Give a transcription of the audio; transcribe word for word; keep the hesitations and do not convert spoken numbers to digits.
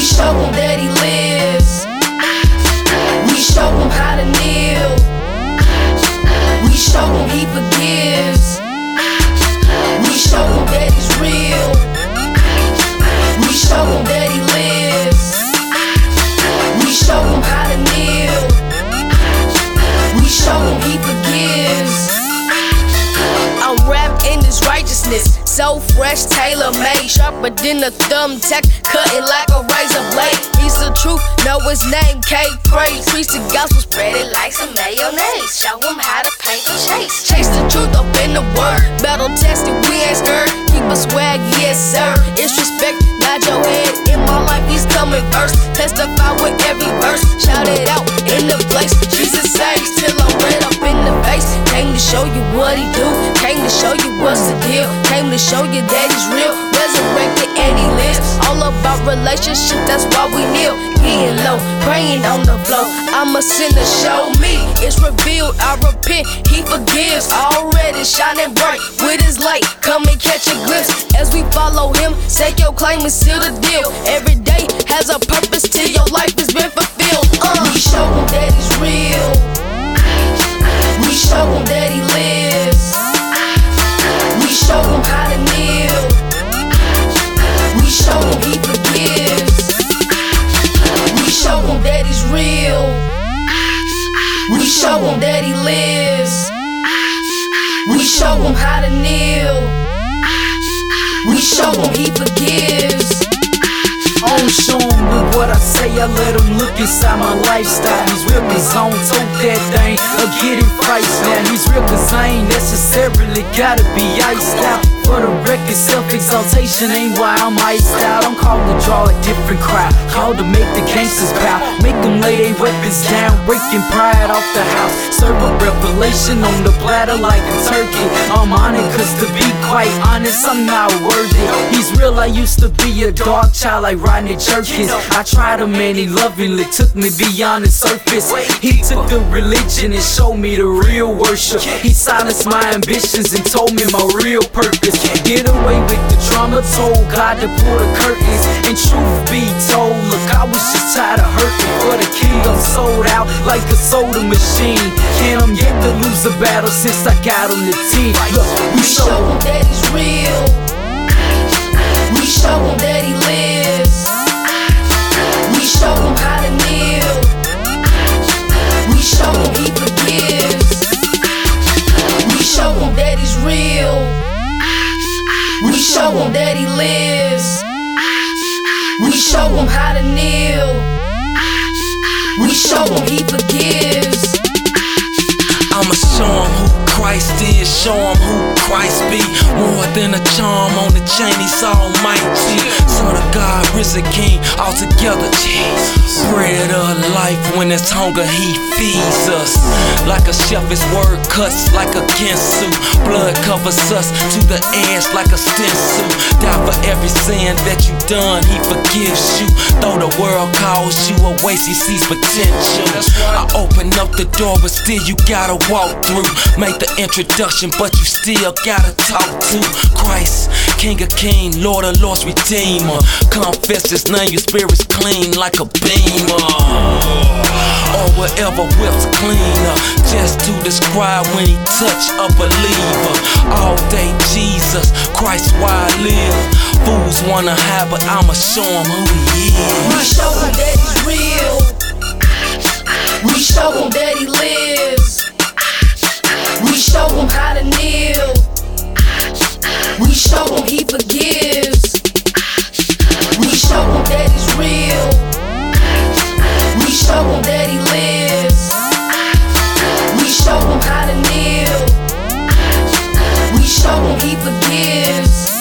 show him that he lives. We show him how to kneel. We show him he forgives. We show him that he's real. We show him that he lives. We show him how to kneel. We show him he forgives. I'm wrapped in this righteousness, so fresh, tailor-made, sharper than a thumbtack, cutting like a razor blade. He's the truth, know his name, K praise. Preach the gospel, spread it like some mayonnaise. Show him how to paint the chase. Chase the truth up in the word. Battle tested, we ain't scared. Keep a swag, yes sir. It's respect, nod your head. In my life, he's coming first. Testify with every verse. Shout it out in the place. Jesus saves till I'm red up in the face. Came to show you what he do. Came to show you what's the deal. Came to show you that he's real. Resurrected and he lives. All about relationship, that's why we kneel. Getting low, praying on the floor. I'm a sinner, show me. It's revealed, I repent, he forgives. Already shining bright with his light. Come and catch a glimpse as we follow him. Stake your claim and seal the deal. Every day has a purpose till your life has been fulfilled. uh. We show him that he's real. We show him that he lives. We show him how to kneel. We show him he forgives. We show him that he's real. We show him that he lives. We show him how to kneel. We show him he forgives. I don't show him with what I say, I let him look inside my lifestyle. He's real cause I don't tote that thing or get it priced now. He's real cause I ain't necessarily gotta be iced out. For the record, self-exaltation ain't why I'm iced out. I'm called to draw a different crowd, called to make the gangsters bow, make them lay their weapons down, breaking pride off the house. Serve a revelation on the platter like a turkey. I'm on it cause to be quite honest, I'm not worthy. He's real, I used to be a dog child like Rodney Jerkins. I tried him and he lovingly took me beyond the surface. He took the religion and showed me the real worship. He silenced my ambitions and told me my real purpose. Get away with the drama, told God to pull the curtains. And truth be told, look, I was just tired of hurting. For the king, I'm sold out like a soda machine. And I'm yet to lose a battle since I got on the team. Look, we show him that he's real. We show him that he lives. We show him how to kneel. We show him he forgives. We show him that he's real. We show him that he lives. We show him how to kneel. We show him he forgives. I'ma show him who Christ is, show him who Christ be. More than a charm on the chain, he's almighty. Son of God, risen King, all together. Bread of life, when there's hunger, he feeds us. Like a chef, his word cuts like a ginsu. Blood covers us to the edge like a stencil. Die for every sin that you done, he forgives you. Though the world calls you a waste, he sees potential. I open up the door, but still you gotta walk through. Make the introduction, but you still gotta talk to Christ, King of Kings, Lord of Lords, Redeemer. Confess his name, your spirit's clean like a beamer. Or whatever whips cleaner, just to describe when he touch a believer. All day Jesus, Christ why I live. Fools wanna hide, but I'ma show him who he is. We show him that he's real. We show him that he lives. We show him how to kneel. We show him he forgives. We show him that he's real. We show him that he lives. We show him how to kneel. We show him he forgives.